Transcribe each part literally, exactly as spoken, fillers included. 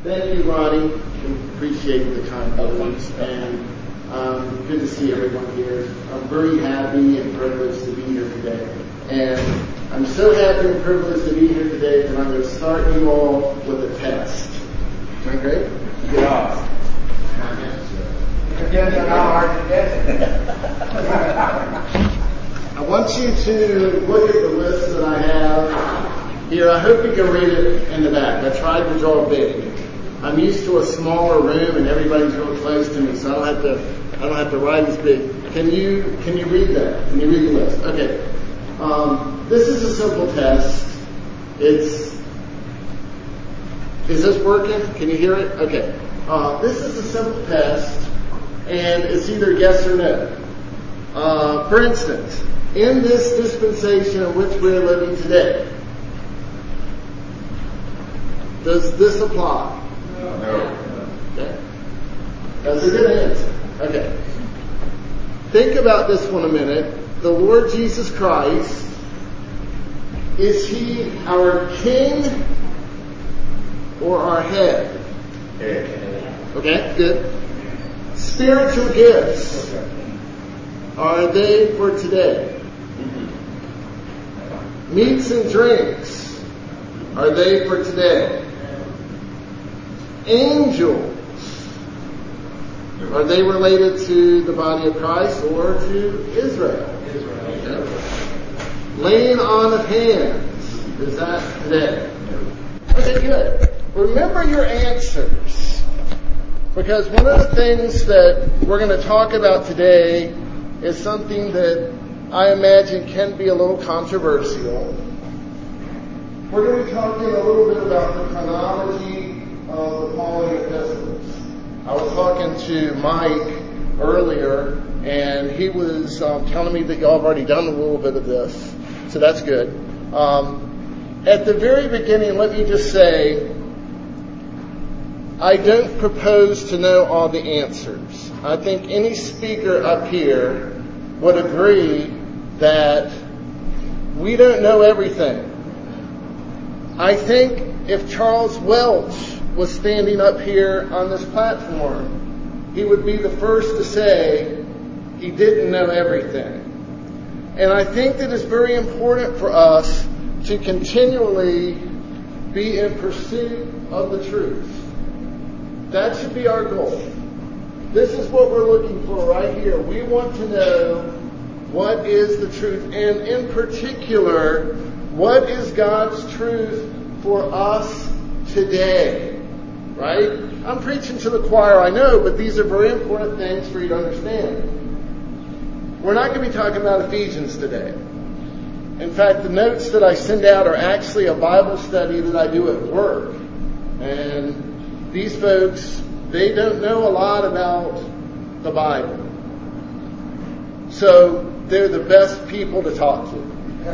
Thank you, Ronnie. Appreciate the kind words, and um, good to see everyone here. I'm very happy and privileged to be here today. And I'm so happy and privileged to be here today that I'm going to start you all with a test. Am I great? Yeah. I want you to look at the list that I have here. I hope you can read it in the back. I tried to draw big. I'm used to a smaller room and everybody's real close to me, so I don't have to. I don't have to write as big. Can you can you read that? Can you read the list? Okay. Um, this is a simple test. It's. Is this working? Can you hear it? Okay. Uh, this is a simple test, and it's either yes or no. Uh, for instance, in this dispensation in which we're living today, does this apply? No. Okay. That's a good answer. Okay. Think about this one a minute. The Lord Jesus Christ, is He our King or our head? Head. Okay, good. Spiritual gifts, are they for today? Meats and drinks, are they for today? Angels, are they related to the body of Christ or to Israel? Israel. Okay. Laying on of hands, is that today? Okay, good. Remember your answers, because one of the things that we're going to talk about today is something that I imagine can be a little controversial. We're going to be talking a little bit about the chronology of the Pauline epistles. I was talking to Mike earlier, and he was um, telling me that y'all have already done a little bit of this, so that's good. Um, at the very beginning, let me just say, I don't propose to know all the answers. I think any speaker up here would agree that we don't know everything. I think if Charles Welch was standing up here on this platform, he would be the first to say he didn't know everything. And I think that it's very important for us to continually be in pursuit of the truth. That should be our goal. This is what we're looking for right here. We want to know what is the truth, and in particular, what is God's truth for us today, right? I'm preaching to the choir, I know, but these are very important things for you to understand. We're not going to be talking about Ephesians today. In fact, the notes that I send out are actually a Bible study that I do at work. And these folks, they don't know a lot about the Bible. So they're the best people to talk to.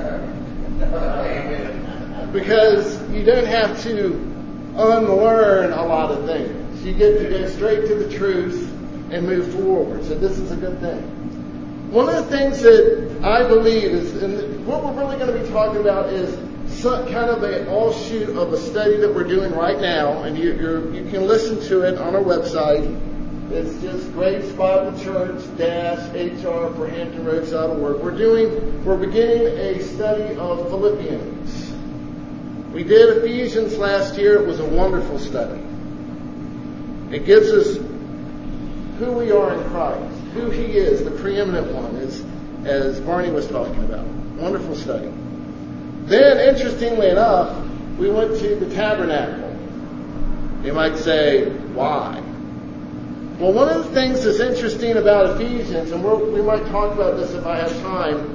Because you don't have to unlearn a lot of things. You get to go straight to the truth and move forward. So this is a good thing. One of the things that I believe is, and what we're really going to be talking about is some, kind of an offshoot of a study that we're doing right now, and you, you're, you can listen to it on our website. It's just Grace Bible Church dash H R for Hampton Roads dot org. We're doing, we're beginning a study of Philippians. We did Ephesians last year. It was a wonderful study. It gives us who we are in Christ, who He is, the preeminent one, as, as Barney was talking about. Wonderful study. Then, interestingly enough, we went to the tabernacle. You might say, why? Well, one of the things that's interesting about Ephesians, and we'll, we might talk about this if I have time,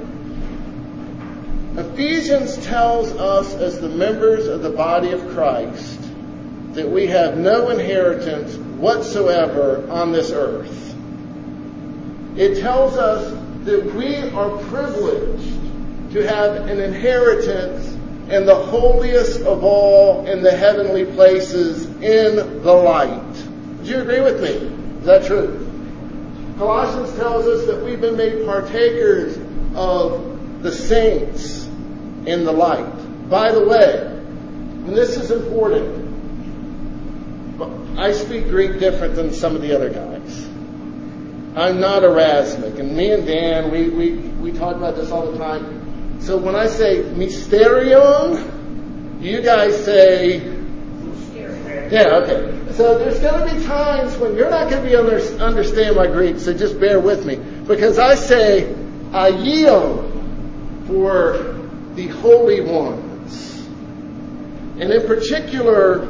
Ephesians tells us as the members of the body of Christ that we have no inheritance whatsoever on this earth. It tells us that we are privileged to have an inheritance in the holiest of all in the heavenly places in the light. Would you agree with me? Is that true? Colossians tells us that we've been made partakers of the saints in the light. By the way, and this is important, I speak Greek different than some of the other guys. I'm not Erasmic, and me and Dan, we, we, we talk about this all the time. So when I say mysterion, you guys say, yeah, okay. So there's going to be times when you're not going to be able to understand my Greek, so just bear with me. Because I say aion for the holy ones. And in particular,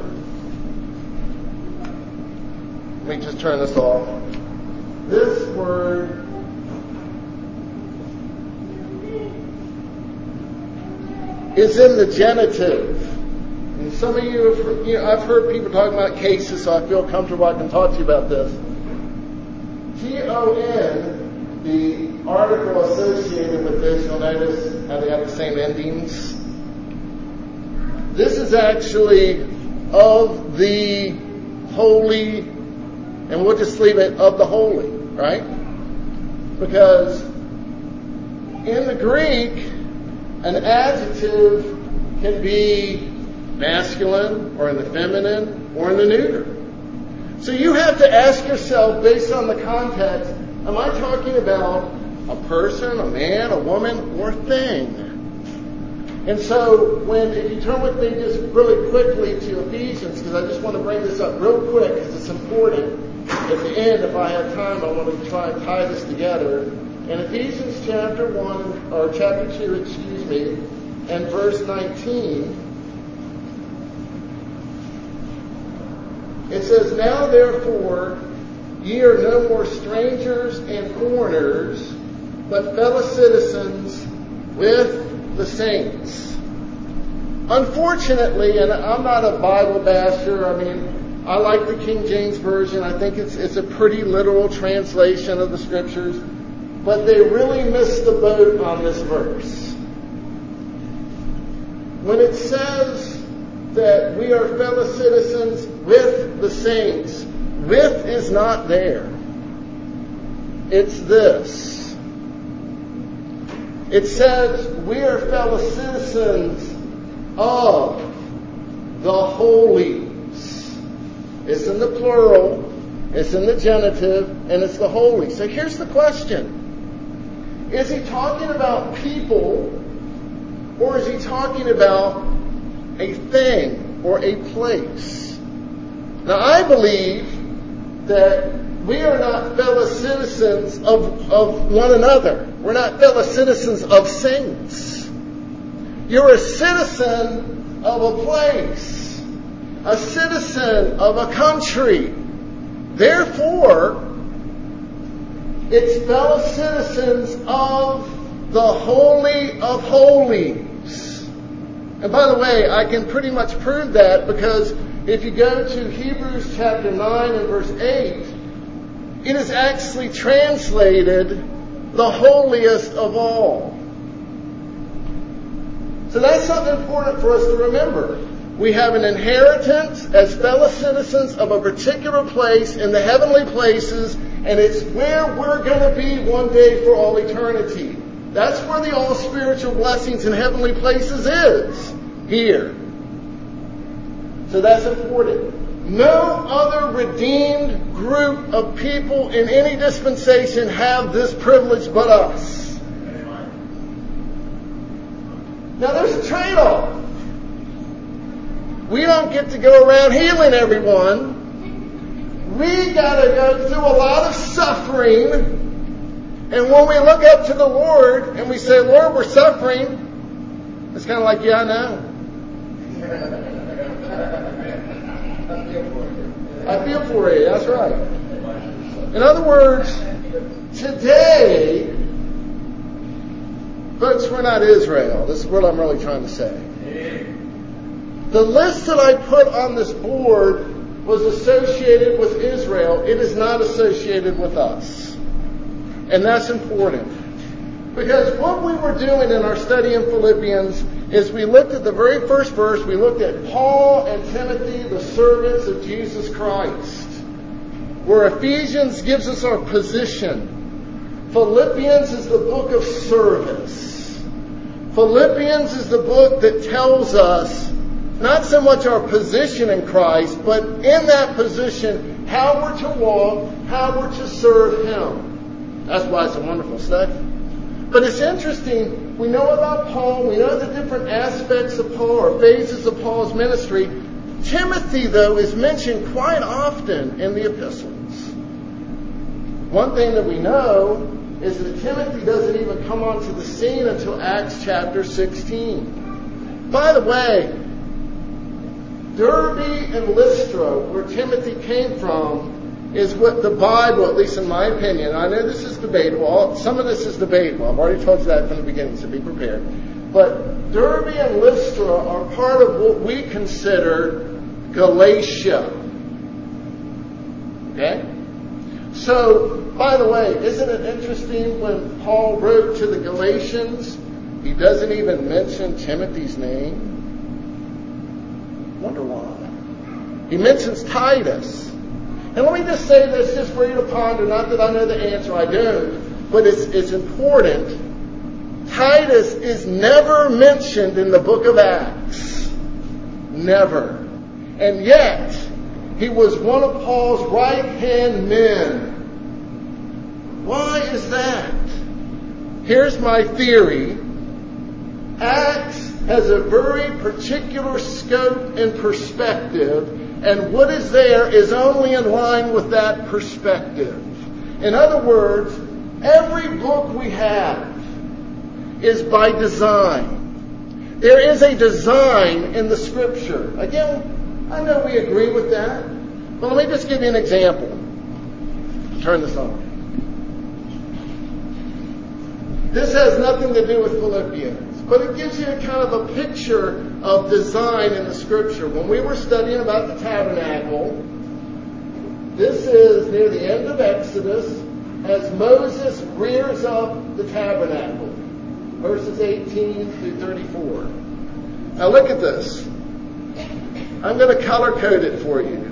let me just turn this off. This word is in the genitive. And some of you, have, you know, I've heard people talking about cases, so I feel comfortable I can talk to you about this. T O N, the article associated with this, you'll notice how they have the same endings. This is actually of the holy, and we'll just leave it of the holy, right? Because in the Greek, an adjective can be masculine, or in the feminine, or in the neuter. So you have to ask yourself, based on the context, am I talking about a person, a man, a woman, or thing? And so when, if you turn with me just really quickly to Ephesians, because I just want to bring this up real quick because it's important. At the end, if I have time, I want to try and tie this together. In Ephesians chapter one, or chapter two, excuse me, and verse nineteen, it says, "Now therefore ye are no more strangers and foreigners, but fellow citizens with the saints." Unfortunately, and I'm not a Bible basher, I mean, I like the King James Version. I think it's it's a pretty literal translation of the Scriptures, but they really missed the boat on this verse. When it says that we are fellow citizens with the saints, with is not there. It's this. It says we are fellow citizens of the holies. It's in the plural, it's in the genitive, and it's the holy. So here's the question. Is he talking about people, or is he talking about a thing or a place? Now I believe that we are not fellow citizens of, of one another. We're not fellow citizens of saints. You're a citizen of a place, a citizen of a country. Therefore, it's fellow citizens of the Holy of Holies. And by the way, I can pretty much prove that because if you go to Hebrews chapter nine and verse eight, it is actually translated the holiest of all. So that's something important for us to remember. We have an inheritance as fellow citizens of a particular place in the heavenly places, and it's where we're going to be one day for all eternity. That's where the all spiritual blessings in heavenly places is, here. So that's important. No other redeemed group of people in any dispensation have this privilege but us. Now there's a trade-off. We don't get to go around healing everyone. We got to go through a lot of suffering. And when we look up to the Lord and we say, Lord, we're suffering, it's kind of like, yeah, I know. I feel for you. That's right. In other words, today, folks, we're not Israel. This is what I'm really trying to say. The list that I put on this board was associated with Israel. It is not associated with us. And that's important. Because what we were doing in our study in Philippians is we looked at the very first verse. We looked at Paul and Timothy, the servants of Jesus Christ. Where Ephesians gives us our position. Philippians is the book of service. Philippians is the book that tells us not so much our position in Christ, but in that position, how we're to walk, how we're to serve Him. That's why it's a wonderful study. But it's interesting, we know about Paul, we know the different aspects of Paul or phases of Paul's ministry. Timothy, though, is mentioned quite often in the epistles. One thing that we know is that Timothy doesn't even come onto the scene until Acts chapter sixteen. By the way, Derbe and Lystra, where Timothy came from, is what the Bible, at least in my opinion, I know this is debatable, some of this is debatable, I've already told you that from the beginning, so be prepared. But Derbe and Lystra are part of what we consider Galatia. Okay? So, by the way, isn't it interesting when Paul wrote to the Galatians, he doesn't even mention Timothy's name? Wonder why. He mentions Titus. And let me just say this just for you to ponder, not that I know the answer, I don't, but it's, it's important. Titus is never mentioned in the book of Acts. Never. And yet, he was one of Paul's right-hand men. Why is that? Here's my theory. Acts has a very particular scope and perspective, and what is there is only in line with that perspective. In other words, every book we have is by design. There is a design in the Scripture. Again, I know we agree with that, but let me just give you an example. Turn this on. This has nothing to do with Philippians, but it gives you a kind of a picture of design in the Scripture. When we were studying about the tabernacle, this is near the end of Exodus, as Moses rears up the tabernacle. Verses eighteen through thirty-four. Now look at this. I'm going to color code it for you.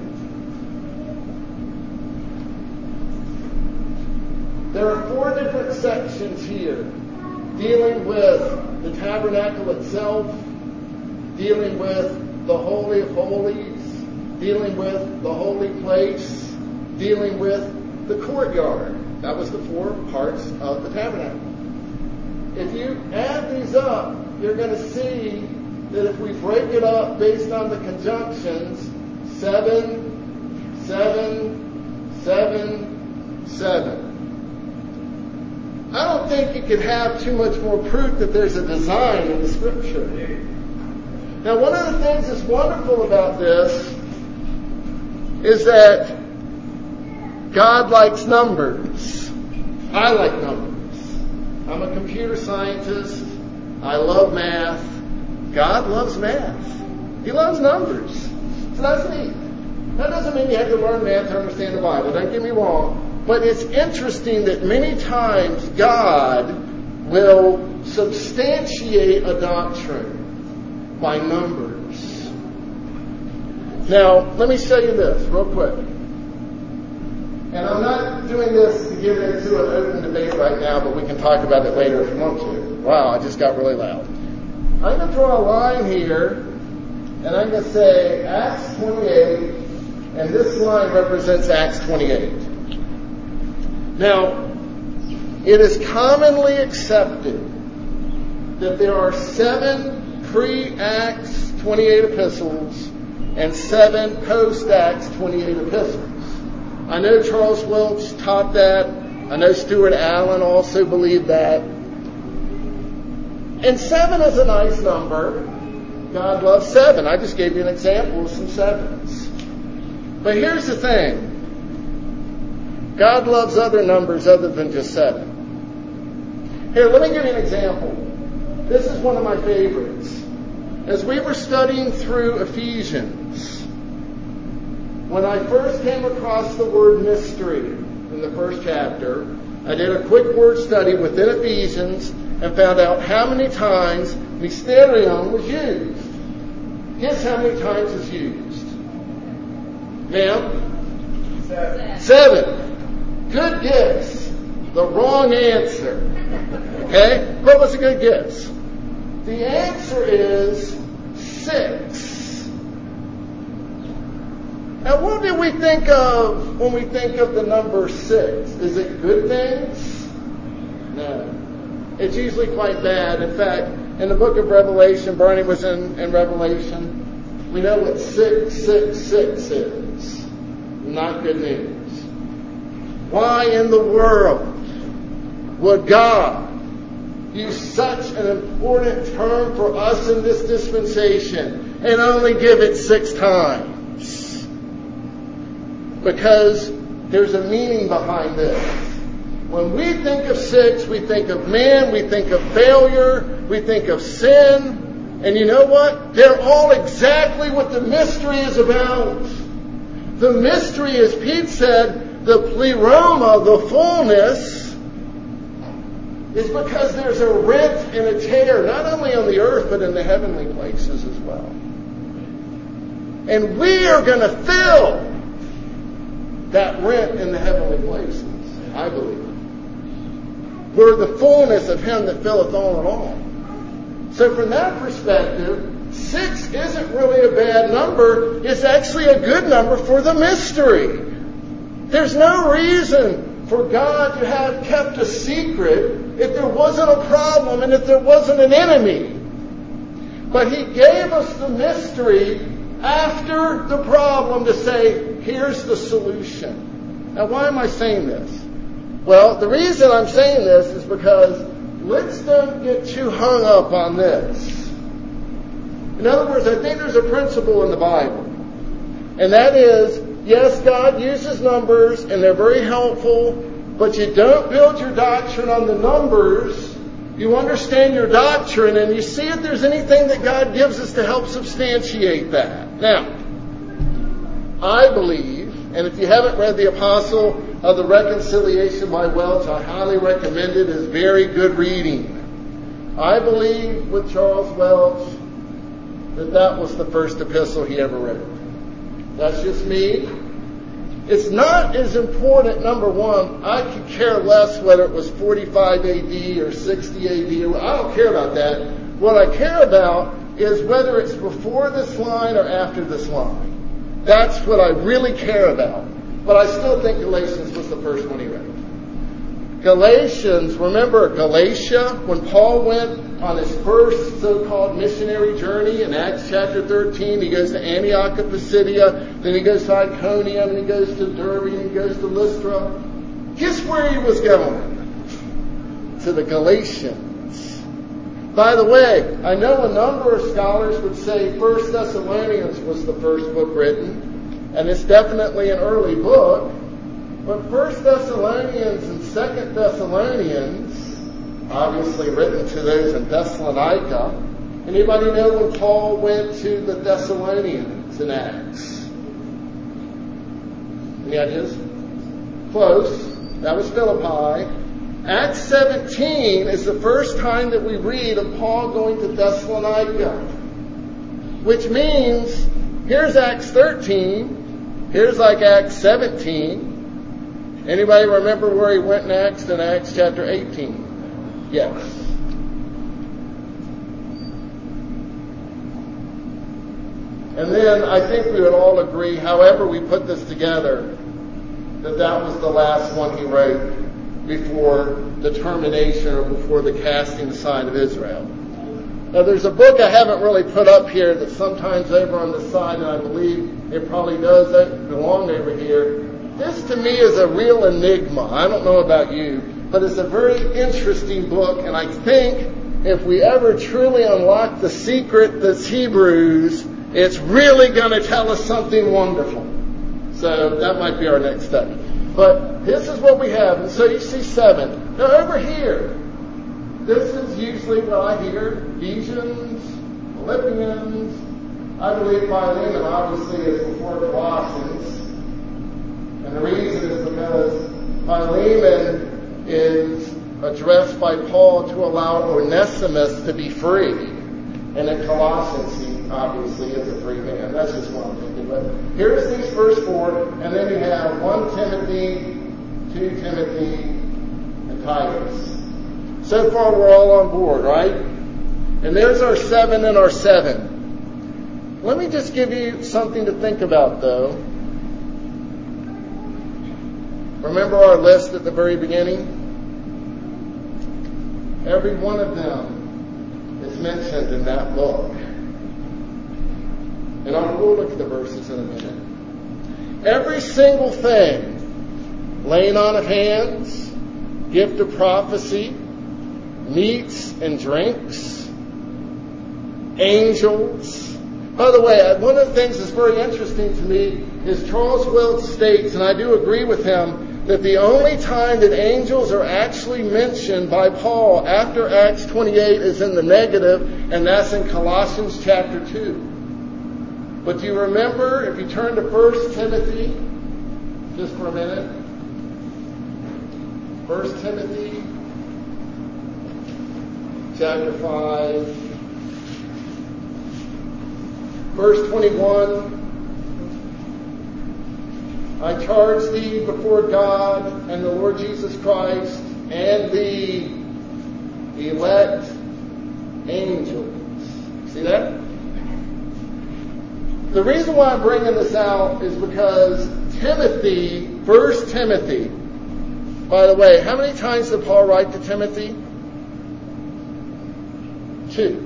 There are four different sections here dealing with the tabernacle itself, dealing with the Holy of Holies, dealing with the holy place, dealing with the courtyard. That was the four parts of the tabernacle. If you add these up, you're going to see that if we break it up based on the conjunctions, seven, seven, seven, seven. I don't think you could have too much more proof that there's a design in the Scripture. Now, one of the things that's wonderful about this is that God likes numbers. I like numbers. I'm a computer scientist. I love math. God loves math. He loves numbers. So that's neat. That doesn't mean you have to learn math to understand the Bible. Don't get me wrong. But it's interesting that many times God will substantiate a doctrine by numbers. Now, let me show you this real quick. And I'm not doing this to get into an open debate right now, but we can talk about it later if you want to. Wow, I just got really loud. I'm going to draw a line here, and I'm going to say Acts twenty-eight, and this line represents Acts twenty-eight. Now, it is commonly accepted that there are seven pre-Acts twenty-eight epistles and seven post-Acts twenty-eight epistles. I know Charles Welch taught that. I know Stuart Allen also believed that. And seven is a nice number. God loves seven. I just gave you an example of some sevens. But here's the thing. God loves other numbers other than just seven. Here, let me give you an example. This is one of my favorites. As we were studying through Ephesians, when I first came across the word mystery in the first chapter, I did a quick word study within Ephesians and found out how many times mysterion was used. Guess how many times it's used? Ma'am? Seven. Seven. Good guess. The wrong answer. Okay? What was a good guess? The answer is six. Now, what do we think of when we think of the number six? Is it good things? No. It's usually quite bad. In fact, in the book of Revelation, Bernie was in, in Revelation, we know what six six six is. Not good news. Why in the world would God use such an important term for us in this dispensation and only give it six times? Because there's a meaning behind this. When we think of six, we think of man, we think of failure, we think of sin. And you know what? They're all exactly what the mystery is about. The mystery, as Pete said, the pleroma, the fullness, is because there's a rent and a tear, not only on the earth, but in the heavenly places as well. And we are going to fill that rent in the heavenly places, I believe. We're the fullness of Him that filleth all in all. So from that perspective, six isn't really a bad number. It's actually a good number for the mystery. There's no reason for God to have kept a secret if there wasn't a problem and if there wasn't an enemy. But He gave us the mystery after the problem to say, here's the solution. Now, why am I saying this? Well, the reason I'm saying this is because let's don't get too hung up on this. In other words, I think there's a principle in the Bible. And that is, yes, God uses numbers and they're very helpful, but you don't build your doctrine on the numbers. You understand your doctrine and you see if there's anything that God gives us to help substantiate that. Now, I believe, and if you haven't read The Apostle of the Reconciliation by Welch, I highly recommend it. It's very good reading. I believe with Charles Welch that that was the first epistle he ever wrote. That's just me. It's not as important, number one, I could care less whether it was forty-five A D or sixty A D. I don't care about that. What I care about is whether it's before this line or after this line. That's what I really care about. But I still think Galatians was the first one he wrote. Galatians, remember Galatia, when Paul went on his first so-called missionary journey in Acts chapter thirteen, he goes to Antioch of Pisidia, then he goes to Iconium, and he goes to Derbe, and he goes to Lystra. Guess where he was going? To the Galatians. By the way, I know a number of scholars would say First Thessalonians was the first book written, and it's definitely an early book, but First Thessalonians and Second Thessalonians, obviously written to those in Thessalonica. Anybody know when Paul went to the Thessalonians in Acts? Any ideas? Close. That was Philippi. Acts seventeen is the first time that we read of Paul going to Thessalonica, which means here's Acts thirteen, here's like Acts seventeen. Anybody remember where he went next in Acts chapter eighteen? Yes. And then I think we would all agree, however we put this together, that that was the last one he wrote before the termination or before the casting aside of Israel. Now there's a book I haven't really put up here that's sometimes over on the side, and I believe it probably does belong over here. This to me is a real enigma. I don't know about you, but it's a very interesting book, and I think if we ever truly unlock the secret that's Hebrews, it's really going to tell us something wonderful. So that might be our next step. But this is what we have. And so you see seven. Now over here, this is usually what I hear. Ephesians, Philippians. I believe Philemon obviously is before Colossians. And the reason is because Philemon is addressed by Paul to allow Onesimus to be free. And in Colossians, he obviously is a free man. That's just one thing. But here's these first four, and then you have First Timothy, Second Timothy, and Titus. So far, we're all on board, right? And there's our seven and our seven. Let me just give you something to think about, though. Remember our list at the very beginning? Every one of them is mentioned in that book. And I'll we'll look at the verses in a minute. Every single thing, laying on of hands, gift of prophecy, meats and drinks, angels. By the way, one of the things that's very interesting to me is Charles Welch states, and I do agree with him, that the only time that angels are actually mentioned by Paul after Acts twenty-eight is in the negative, and that's in Colossians chapter two. But do you remember, if you turn to First Timothy, just for a minute, First Timothy chapter five, verse twenty-one, I charge thee before God and the Lord Jesus Christ and the elect angels. See that? The reason why I'm bringing this out is because Timothy, First Timothy, by the way, how many times did Paul write to Timothy? Two.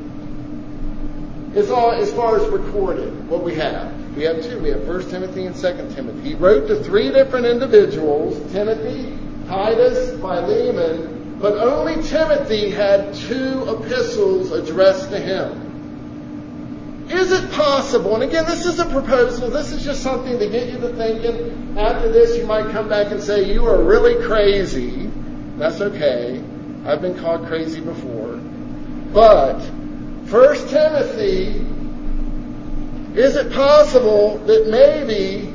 It's all as far as recorded, what we have. We have two. We have First Timothy and Second Timothy. He wrote to three different individuals, Timothy, Titus, Philemon, but only Timothy had two epistles addressed to him. Is it possible, and again, this is a proposal, this is just something to get you to thinking. After this, you might come back and say, you are really crazy. That's okay. I've been called crazy before. But First Timothy, is it possible that maybe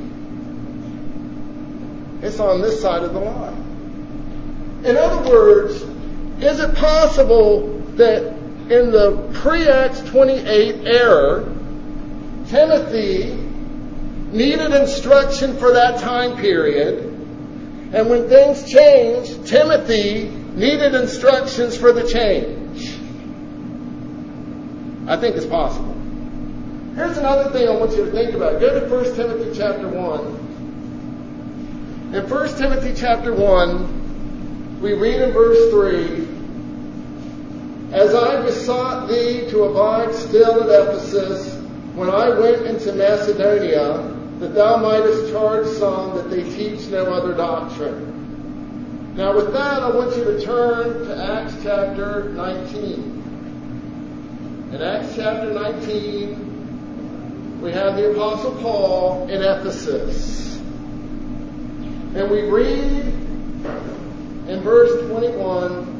it's on this side of the line? In other words, is it possible that in the pre-Acts twenty-eight era, Timothy needed instruction for that time period, and when things changed, Timothy needed instructions for the change? I think it's possible. Here's another thing I want you to think about. Go to First Timothy chapter one. In First Timothy chapter one, we read in verse three, as I besought thee to abide still at Ephesus, when I went into Macedonia, that thou mightest charge some that they teach no other doctrine. Now with that, I want you to turn to Acts chapter nineteen. In Acts chapter nineteen, we have the Apostle Paul in Ephesus. And we read in verse twenty-one,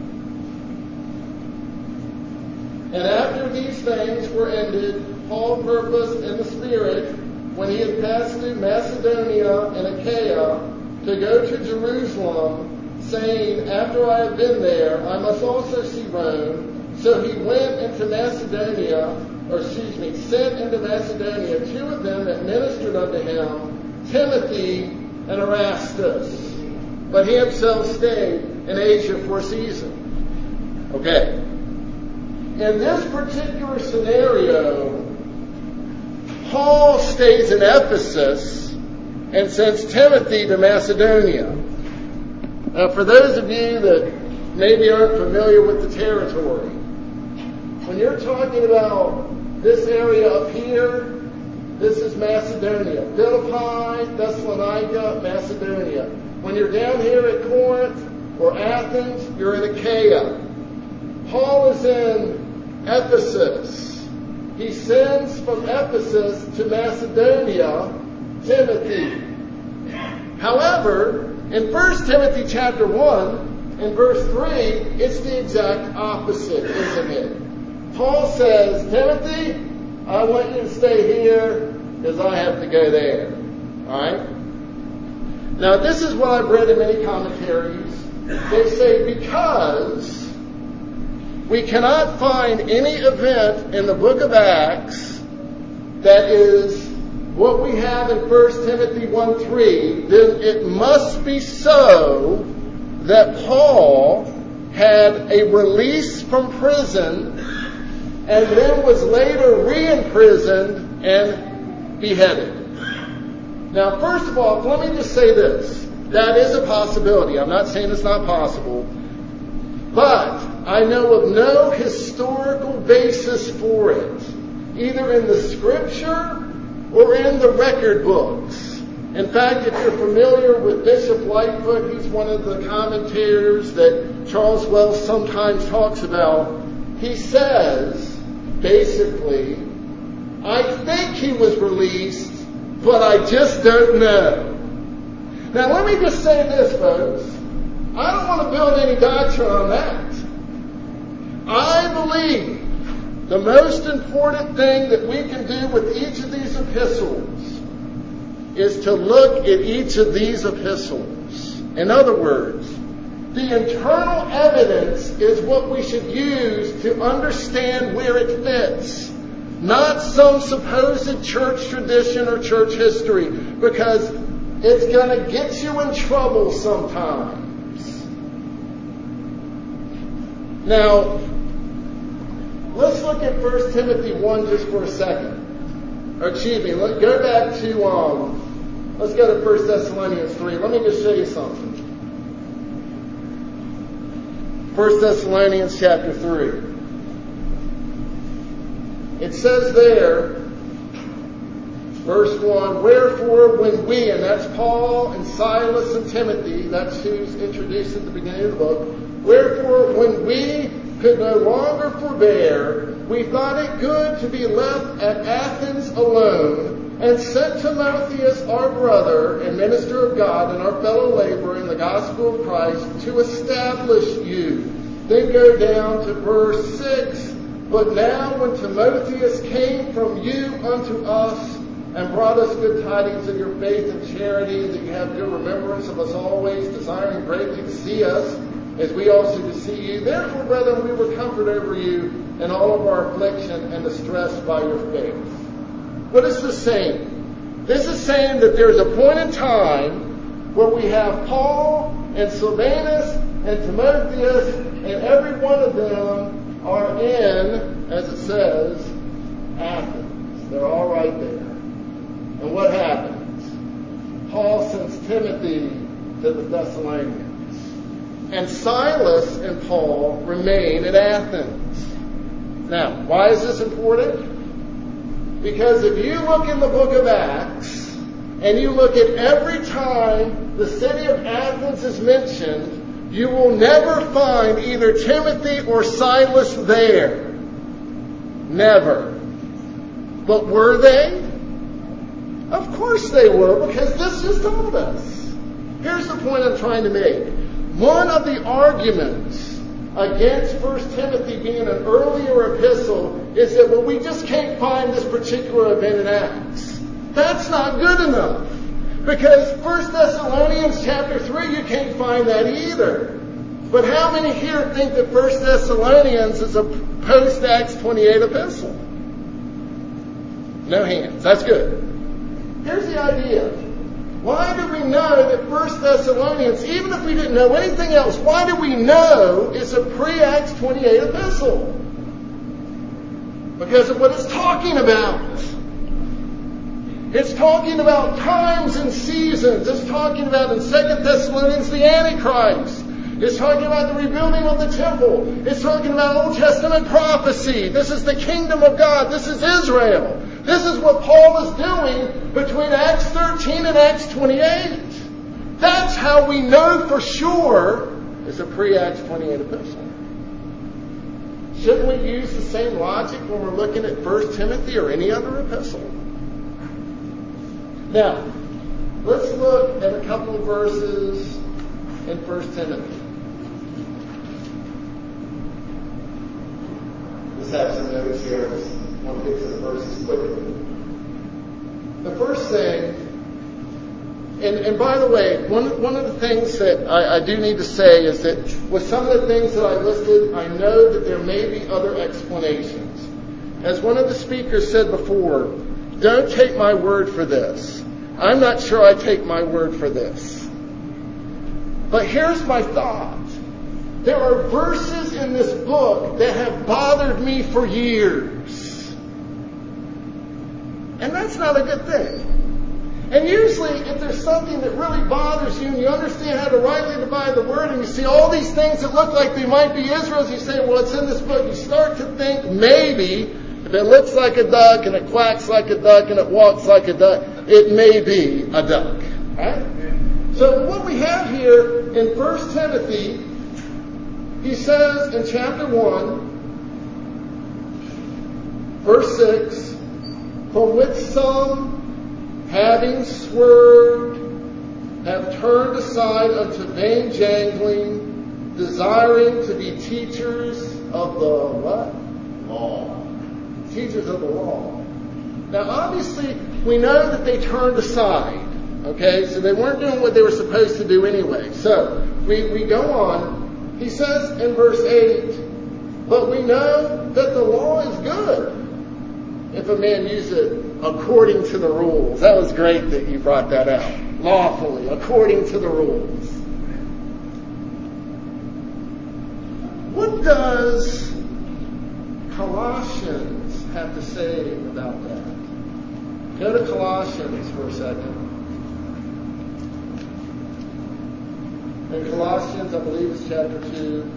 and after these things were ended, Paul purposed in the Spirit, when he had passed through Macedonia and Achaia, to go to Jerusalem, saying, after I have been there, I must also see Rome. So he went into Macedonia, or excuse me, sent into Macedonia two of them that ministered unto him, Timothy and Erastus. But he himself stayed in Asia for a season. Okay. In this particular scenario, Paul stays in Ephesus and sends Timothy to Macedonia. Now, for those of you that maybe aren't familiar with the territory, when you're talking about this area up here, this is Macedonia. Philippi, Thessalonica, Macedonia. When you're down here at Corinth or Athens, you're in Achaia. Paul is in Ephesus. He sends from Ephesus to Macedonia Timothy. However, in First Timothy chapter one, in verse three, it's the exact opposite, isn't it? Paul says, Timothy, I want you to stay here because I have to go there. Alright? Now, this is what I've read in many commentaries. They say because we cannot find any event in the book of Acts that is what we have in First Timothy one three, then it must be so that Paul had a release from prison and then was later re-imprisoned and beheaded. Now, first of all, let me just say this. That is a possibility. I'm not saying it's not possible. But I know of no historical basis for it, either in the Scripture or in the record books. In fact, if you're familiar with Bishop Lightfoot, he's one of the commentators that Charles Wells sometimes talks about. He says, basically, I think he was released, but I just don't know. Now, let me just say this, folks. I don't want to build any doctrine on that. I believe the most important thing that we can do with each of these epistles is to look at each of these epistles. In other words, the internal evidence is what we should use to understand where it fits, not some supposed church tradition or church history, because it's going to get you in trouble sometimes. Now, let's look at First Timothy one just for a second. Or excuse me, let, go back to, um, let's go to First Thessalonians three. Let me just show you something. First Thessalonians chapter three. It says there, verse one, wherefore when we, and that's Paul and Silas and Timothy, that's who's introduced at the beginning of the book, wherefore when we could no longer forbear, we thought it good to be left at Athens alone, and sent Timotheus our brother and minister of God and our fellow laborer in the gospel of Christ to establish you. Then go down to verse six. But now when Timotheus came from you unto us, and brought us good tidings of your faith and charity, that you have good remembrance of us always, desiring greatly to see us, as we also to see you. Therefore, brethren, we were comforted over you in all of our affliction and distress by your faith. What is this saying? This is saying that there's a point in time where we have Paul and Silvanus and Timotheus, and every one of them are in, as it says, Athens. They're all right there. And what happens? Paul sends Timothy to the Thessalonians. And Silas and Paul remain at Athens. Now, why is this important? Because if you look in the book of Acts, and you look at every time the city of Athens is mentioned, you will never find either Timothy or Silas there. Never. But were they? Of course they were, because this just told us. Here's the point I'm trying to make. One of the arguments against First Timothy being an earlier epistle is that, well, we just can't find this particular event in Acts. That's not good enough. Because First Thessalonians chapter three, you can't find that either. But how many here think that First Thessalonians is a post-Acts twenty-eight epistle? No hands. That's good. Here's the idea. Why do we know that First Thessalonians, even if we didn't know anything else, why do we know it's a pre-Acts twenty-eight epistle? Because of what it's talking about. It's talking about times and seasons. It's talking about, in Second Thessalonians, the Antichrist. It's talking about the rebuilding of the temple. It's talking about Old Testament prophecy. This is the kingdom of God. This is Israel. This is what Paul is doing between Acts thirteen and Acts twenty-eight. That's how we know for sure it's a pre-Acts twenty-eight epistle. Shouldn't we use the same logic when we're looking at First Timothy or any other epistle? Now, let's look at a couple of verses in First Timothy. Let's have some notes here. I just want to get to the verses quickly. The first thing, and, and by the way, one, one of the things that I, I do need to say is that with some of the things that I listed, I know that there may be other explanations. As one of the speakers said before, don't take my word for this. I'm not sure I take my word for this. But here's my thought. There are verses in this book that have bothered me for years. And that's not a good thing. And usually, if there's something that really bothers you and you understand how to rightly divide the word and you see all these things that look like they might be Israel's, you say, well, it's in this book. You start to think maybe if it looks like a duck and it quacks like a duck and it walks like a duck, it may be a duck. Right? So what we have here in First Timothy, he says in chapter one, verse six, from which some, having swerved, have turned aside unto vain jangling, desiring to be teachers of the what? Law. Teachers of the law. Now, obviously, we know that they turned aside. Okay, so they weren't doing what they were supposed to do anyway. So, we, we go on. He says in verse eight, but we know that the law is good if a man use it according to the rules. That was great that you brought that out. Lawfully, according to the rules. What does Colossians have to say about that? Go to Colossians for a second. In Colossians, I believe it's chapter two.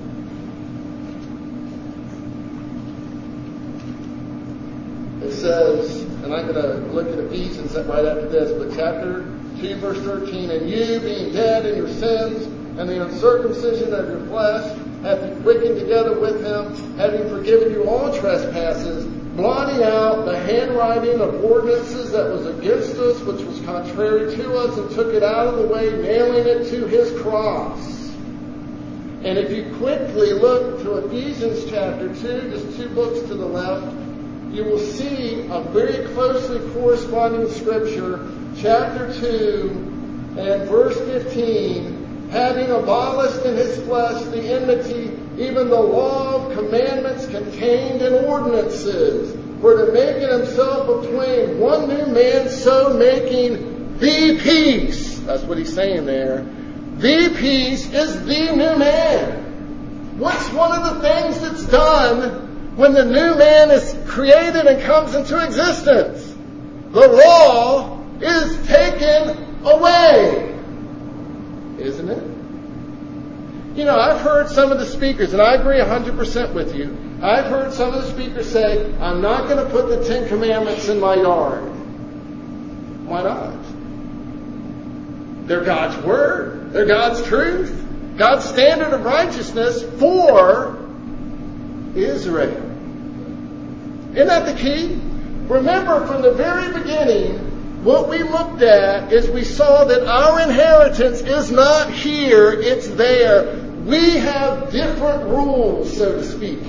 It says, and I'm going to look at Ephesians right after this, but chapter two, verse thirteen, and you being dead in your sins and the uncircumcision of your flesh, hath he quickened together with him, having forgiven you all trespasses, blotting out the handwriting of ordinances that was against us, which was contrary to us, and took it out of the way, nailing it to his cross. And if you quickly look to Ephesians chapter two, just two books to the left, you will see a very closely corresponding scripture, chapter two and verse fifteen, having abolished in his flesh the enmity, even the law of commandments contained in ordinances, for to make in himself of twain one new man, so making the peace. That's what he's saying there. The peace is the new man. What's one of the things that's done when the new man is created and comes into existence? The law is taken away. Isn't it? You know, I've heard some of the speakers, and I agree one hundred percent with you. I've heard some of the speakers say, I'm not going to put the Ten Commandments in my yard. Why not? They're God's Word. They're God's truth. God's standard of righteousness for Israel. Isn't that the key? Remember, from the very beginning, what we looked at is we saw that our inheritance is not here, it's there. We have different rules, so to speak.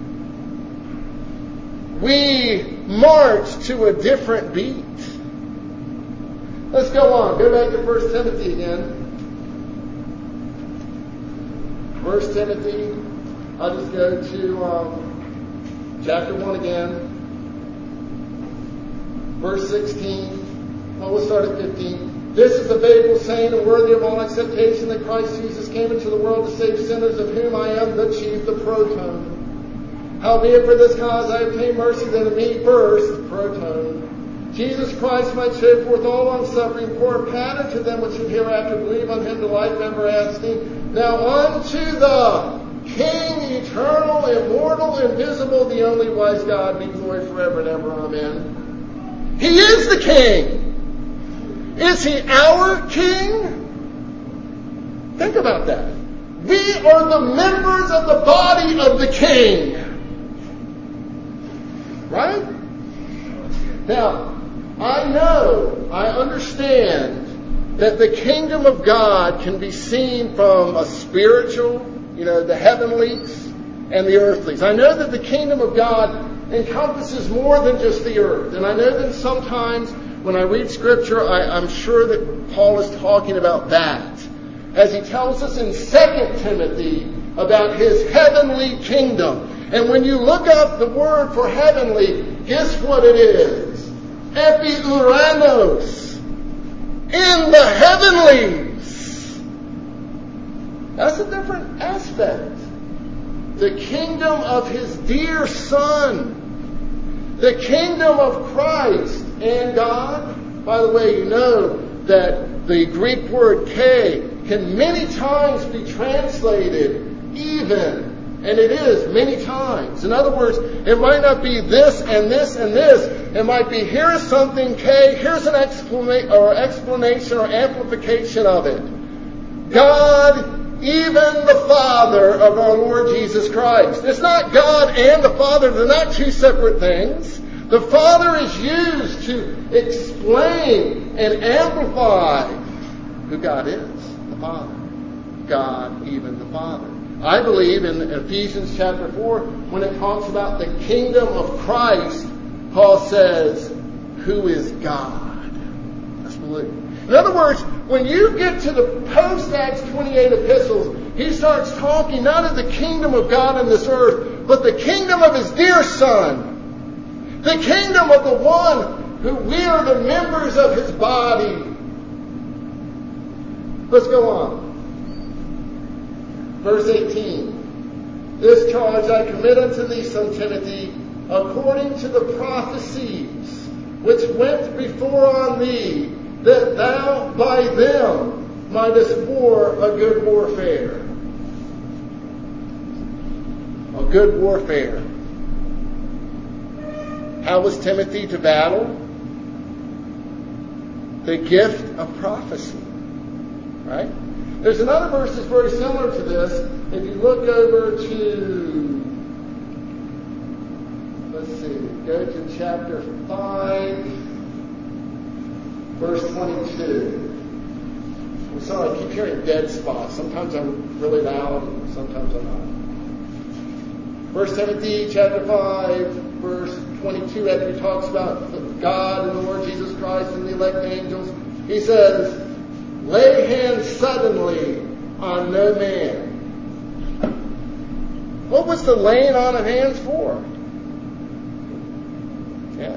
We march to a different beat. Let's go on. Go back to First Timothy again. First Timothy. I'll just go to um, chapter one again. Verse sixteen. Well, we'll start at fifteen. This is the faithful saying and worthy of all acceptation that Christ Jesus came into the world to save sinners, of whom I am the chief, the proton. Howbeit for this cause I obtained mercy that in me first, proton, Jesus Christ might show forth all long-suffering, pour a pattern to them which should hereafter believe on him to life everlasting. Now unto the King, eternal, immortal, invisible, the only wise God, be glory forever and ever. Amen. He is the King. Is he our King? Think about that. We are the members of the body of the King. Right? Now, I know, I understand that the kingdom of God can be seen from a spiritual, you know, the heavenlies and the earthlies. I know that the kingdom of God encompasses more than just the earth. And I know that sometimes when I read Scripture, I, I'm sure that Paul is talking about that. As he tells us in Second Timothy about his heavenly kingdom. And when you look up the word for heavenly, guess what it is? Epiuranos. In the heavenlies. That's a different aspect. The kingdom of his dear Son. The kingdom of Christ and God By the way, you know that the Greek word K can many times be translated even. And it is many times. In other words, it might not be this and this and this. It might be here's something K, here's an explanation or explanation or amplification of it. God, even the Father of our Lord Jesus Christ. It's not God and the Father. They're not two separate things. The Father is used to explain and amplify who God is, the Father. God, even the Father. I believe in Ephesians chapter four, when it talks about the kingdom of Christ, Paul says, who is God? That's belief. In other words, when you get to the post-Acts twenty-eight epistles, he starts talking not of the kingdom of God in this earth, but the kingdom of his dear Son. The kingdom of the one who we are the members of his body. Let's go on. Verse eighteen. This charge I commit unto thee, son Timothy, according to the prophecies which went before on thee, that thou by them mightest war a good warfare. A good warfare. How was Timothy to battle? The gift of prophecy. Right? There's another verse that's very similar to this. If you look over to, let's see, go to chapter five, verse twenty-two. I'm sorry, I keep hearing dead spots. Sometimes I'm really loud, and sometimes I'm not. First Timothy chapter five, verse twenty-two, after he talks about God and the Lord Jesus Christ and the elect angels, he says, lay hands suddenly on no man. What was the laying on of hands for? Yeah.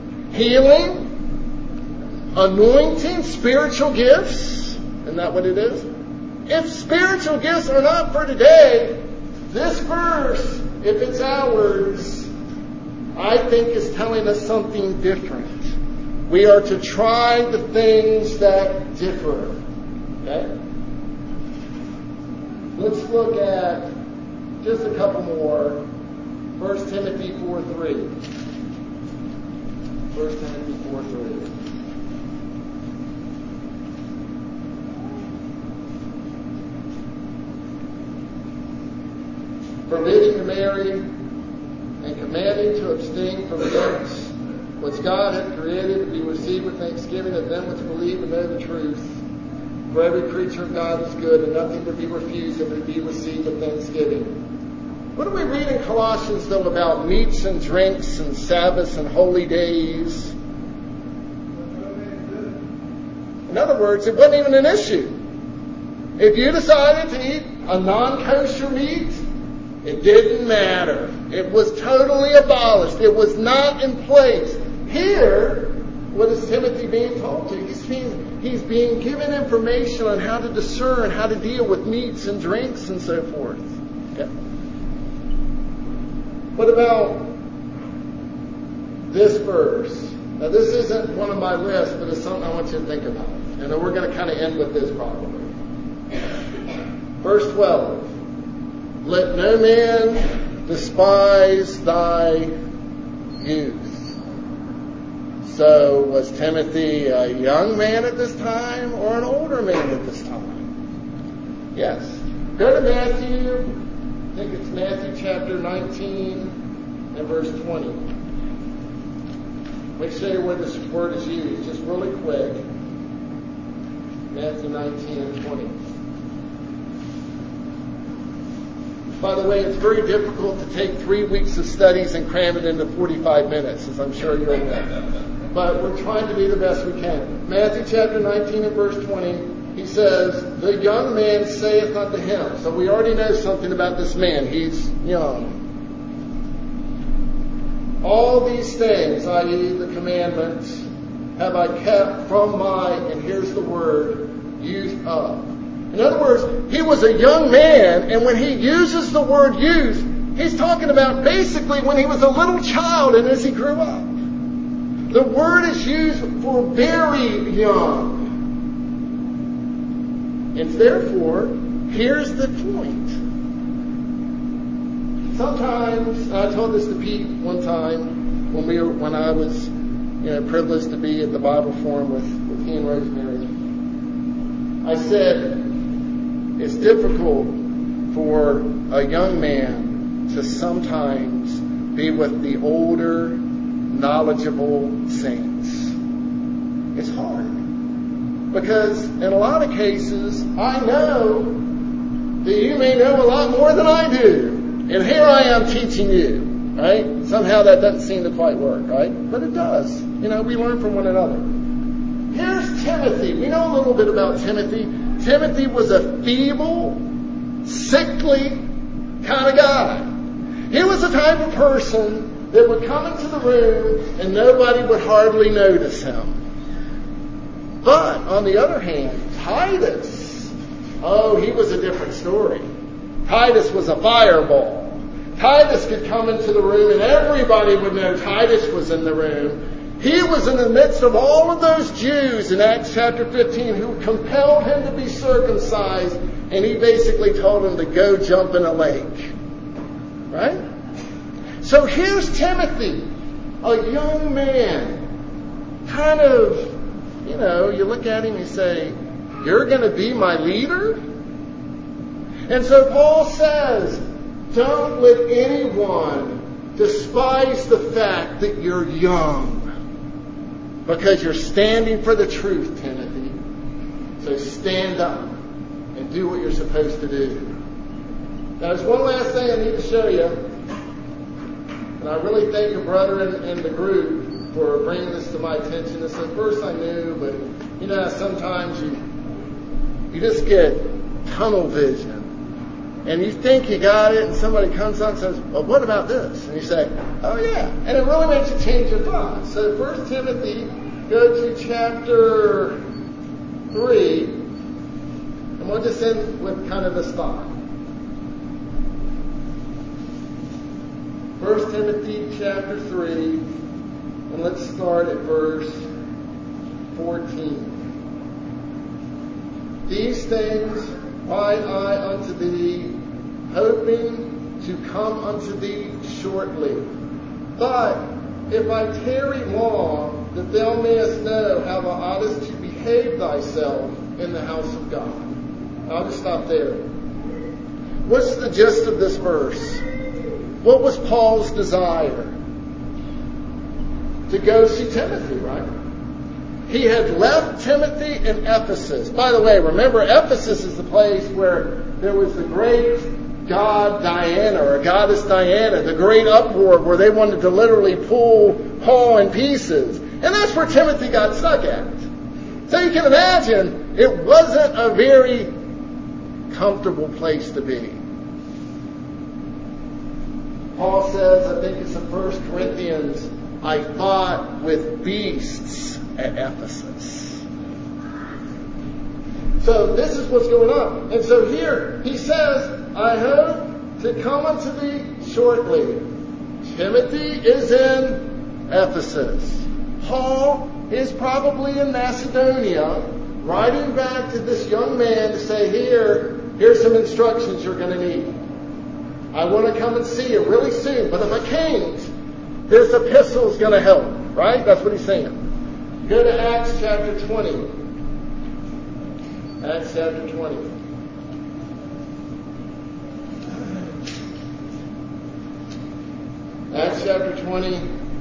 Healing, anointing, spiritual gifts. Isn't that what it is? If spiritual gifts are not for today, this verse, if it's ours, I think is telling us something different. We are to try the things that differ. Okay? Let's look at just a couple more. First Timothy four three. First Timothy four three. Forbidding to marry and commanding to abstain from gifts which God hath created to be received with thanksgiving of them which believe and know the truth. For every creature of God is good, and nothing to be refused and to be received with thanksgiving. What do we read in Colossians, though, about meats and drinks and Sabbaths and holy days? In other words, it wasn't even an issue. If you decided to eat a non-kosher meat, it didn't matter. It was totally abolished. It was not in place. Here, what is Timothy being told to? He's being, he's being given information on how to discern, how to deal with meats and drinks and so forth. Okay. What about this verse? Now, this isn't one of my lists, but it's something I want you to think about. And then we're going to kind of end with this probably. Verse twelve. Let no man despise thy youth. So, was Timothy a young man at this time or an older man at this time? Yes. Go to Matthew, I think it's Matthew chapter nineteen and verse twenty. Let me show you where this word is used, just really quick. Matthew nineteen and twenty. By the way, it's very difficult to take three weeks of studies and cram it into forty-five minutes, as I'm sure you're aware. But we're trying to do the best we can. Matthew chapter nineteen and verse twenty, he says, the young man saith unto him. So we already know something about this man. He's young. All these things, that is the commandments, have I kept from my, and here's the word, youth up. In other words, he was a young man, and when he uses the word youth, he's talking about basically when he was a little child and as he grew up. The word is used for very young. And therefore, here's the point. Sometimes, I told this to Pete one time when we were, when I was, you know, privileged to be at the Bible Forum with, with he and Rosemary. I said, it's difficult for a young man to sometimes be with the older, knowledgeable saints. It's hard. Because in a lot of cases, I know that you may know a lot more than I do. And here I am teaching you, right? Somehow that doesn't seem to quite work, right? But it does. You know, we learn from one another. Here's Timothy. We know a little bit about Timothy. Timothy was a feeble, sickly kind of guy. He was the type of person that would come into the room and nobody would hardly notice him. But, on the other hand, Titus, oh, he was a different story. Titus was a fireball. Titus could come into the room and everybody would know Titus was in the room. He was in the midst of all of those Jews in Acts chapter fifteen who compelled him to be circumcised, and he basically told him to go jump in a lake. Right? So here's Timothy, a young man, kind of, you know, you look at him and you say, you're going to be my leader? And so Paul says, don't let anyone despise the fact that you're young, because you're standing for the truth, Timothy. So stand up and do what you're supposed to do. Now, there's one last thing I need to show you. And I really thank your brother and, and the group for bringing this to my attention. This at first I knew, but you know, sometimes you you just get tunnel vision. And you think you got it, and somebody comes on and says, well, what about this? And you say, oh yeah. And it really makes you change your thoughts. So First Timothy, go to chapter three, and we'll just end with kind of this thought. First Timothy chapter three, and let's start at verse fourteen. These things write I unto thee, hoping to come unto thee shortly. But if I tarry long, that thou mayest know how thou oughtest to behave thyself in the house of God. I'll just stop there. What's the gist of this verse? What was Paul's desire? To go see Timothy, right? He had left Timothy in Ephesus. By the way, remember, Ephesus is the place where there was the great god Diana, or goddess Diana, the great uproar where they wanted to literally pull Paul in pieces. And that's where Timothy got stuck at. So you can imagine, it wasn't a very comfortable place to be. Paul says, I think it's in First Corinthians, I fought with beasts at Ephesus. So this is what's going on. And so here he says, I hope to come unto thee shortly. Timothy is in Ephesus. Paul is probably in Macedonia, writing back to this young man to say, here, here's some instructions you're going to need. I want to come and see you really soon, but if I can't, this epistle is going to help. Right? That's what he's saying. Go to Acts chapter twenty. Acts chapter twenty. Acts chapter twenty.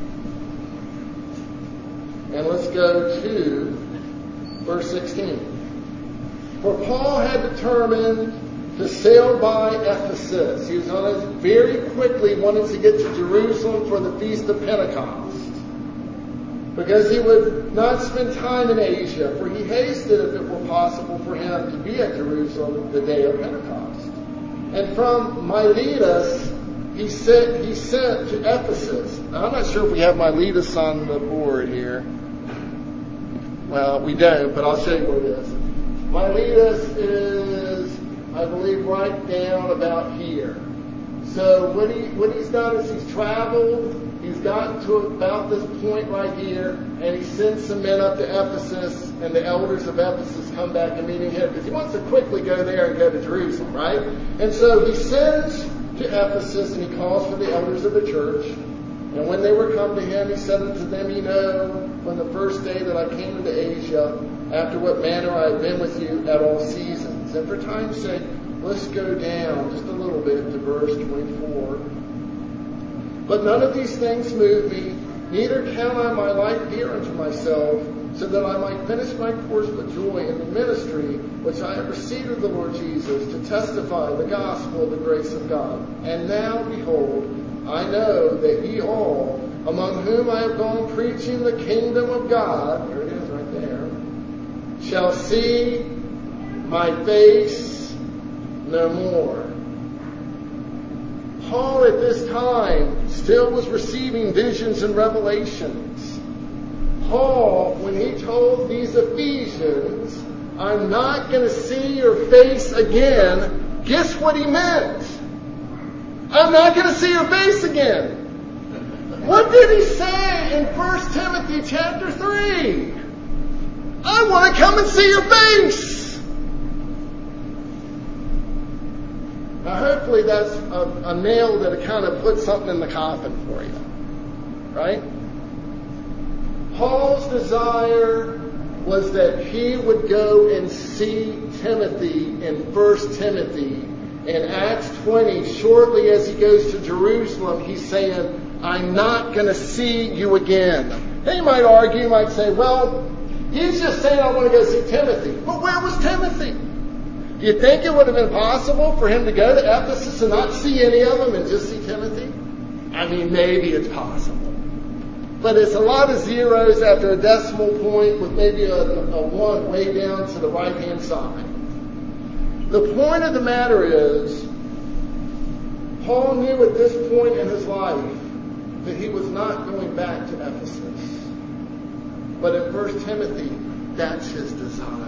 And let's go to verse sixteen. For Paul had determined to sail by Ephesus. He was on it very quickly, wanting to get to Jerusalem for the Feast of Pentecost, because he would not spend time in Asia, for he hasted, if it were possible for him, to be at Jerusalem the day of Pentecost. And from Miletus he sent, he sent to Ephesus. Now, I'm not sure if we have Miletus on the board here. Well, we don't, but I'll show you where it is. Miletus is, I believe, right down about here. So what he what he's done is he's traveled. he's gotten to about this point right here, and he sends some men up to Ephesus, and the elders of Ephesus come back and meeting him because he wants to quickly go there and go to Jerusalem, right? And so he sends to Ephesus, and he calls for the elders of the church. And when they were come to him, he said unto them, "Ye know, when the first day that I came into Asia, after what manner I have been with you at all seasons." And for time's sake, let's go down just a little bit to verse twenty-four. "But none of these things move me, neither count I my life dear unto myself, so that I might finish my course with joy in the ministry which I have received of the Lord Jesus, to testify the gospel of the grace of God. And now, behold, I know that ye all, among whom I have gone preaching the kingdom of God," there it is right there, "shall see my face no more." Paul at this time still was receiving visions and revelations. Paul, when he told these Ephesians, "I'm not going to see your face again," guess what he meant? I'm not going to see your face again. What did he say in First Timothy chapter three? I want to come and see your face. Now hopefully that's a, a nail that kind of puts something in the coffin for you. Right? Paul's desire was that he would go and see Timothy in First Timothy. In Acts twenty, shortly as he goes to Jerusalem, he's saying, "I'm not going to see you again." Now you might argue, you might say, well, he's just saying I want to go see Timothy. But where was Timothy? Do you think it would have been possible for him to go to Ephesus and not see any of them and just see Timothy? I mean, maybe it's possible. But it's a lot of zeros after a decimal point with maybe a, a one way down to the right-hand side. The point of the matter is, Paul knew at this point in his life that he was not going back to Ephesus. But in First Timothy, that's his desire.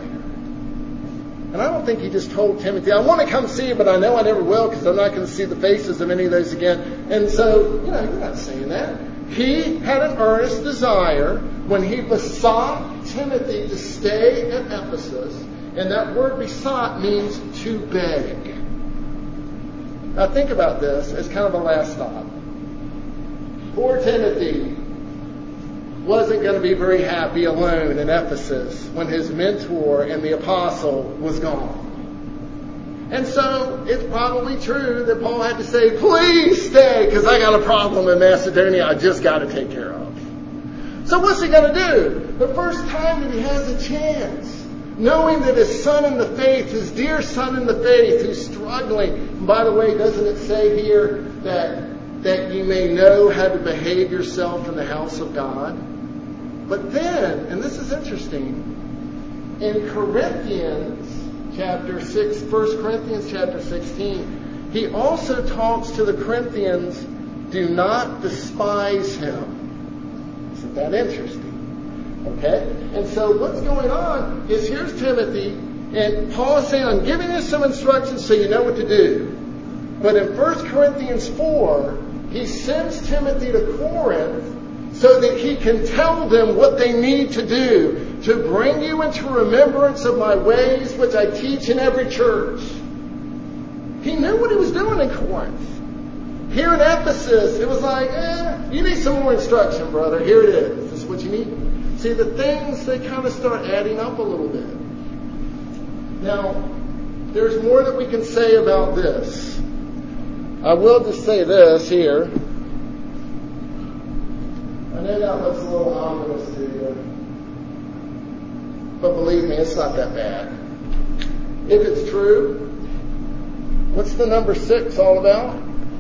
And I don't think he just told Timothy, "I want to come see you, but I know I never will because I'm not going to see the faces of any of those again." And so, you know, you're not saying that. He had an earnest desire when he besought Timothy to stay at Ephesus. And that word besought means to beg. Now think about this as kind of a last stop. Poor Timothy wasn't going to be very happy alone in Ephesus when his mentor and the apostle was gone. And so it's probably true that Paul had to say, "Please stay, because I got a problem in Macedonia I just got to take care of." So what's he going to do? The first time that he has a chance, knowing that his son in the faith, his dear son in the faith, who's struggling. And by the way, doesn't it say here that, that you may know how to behave yourself in the house of God? But then, and this is interesting, in Corinthians chapter six, First Corinthians chapter sixteen, he also talks to the Corinthians, "Do not despise him." Isn't that interesting? Okay? And so what's going on is here's Timothy, and Paul is saying, "I'm giving you some instructions so you know what to do." But in First Corinthians four, he sends Timothy to Corinth so that he can tell them what they need to do to bring you into remembrance of my ways, which I teach in every church. He knew what he was doing in Corinth. Here in Ephesus, it was like, eh, you need some more instruction, brother. Here it is. This is what you need. See, the things, they kind of start adding up a little bit. Now, there's more that we can say about this. I will just say this here. I know that looks a little ominous to you. But believe me, it's not that bad. If it's true, what's the number six all about?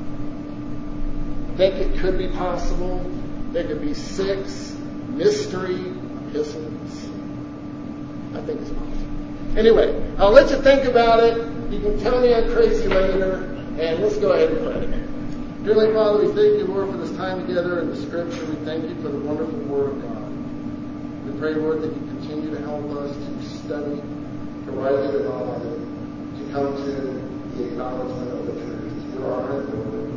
I think it could be possible. There could be six mystery epistles. I think it's possible. Anyway, I'll let you think about it. You can tell me I'm crazy later, and let's go ahead and pray. Dearly Father, we thank you, Lord, for this time together in the Scripture. We thank you for the wonderful Word of God. We pray, Lord, that you continue to help us to study, to rightly divide, to come to the acknowledgement of the truth. Through our Lord.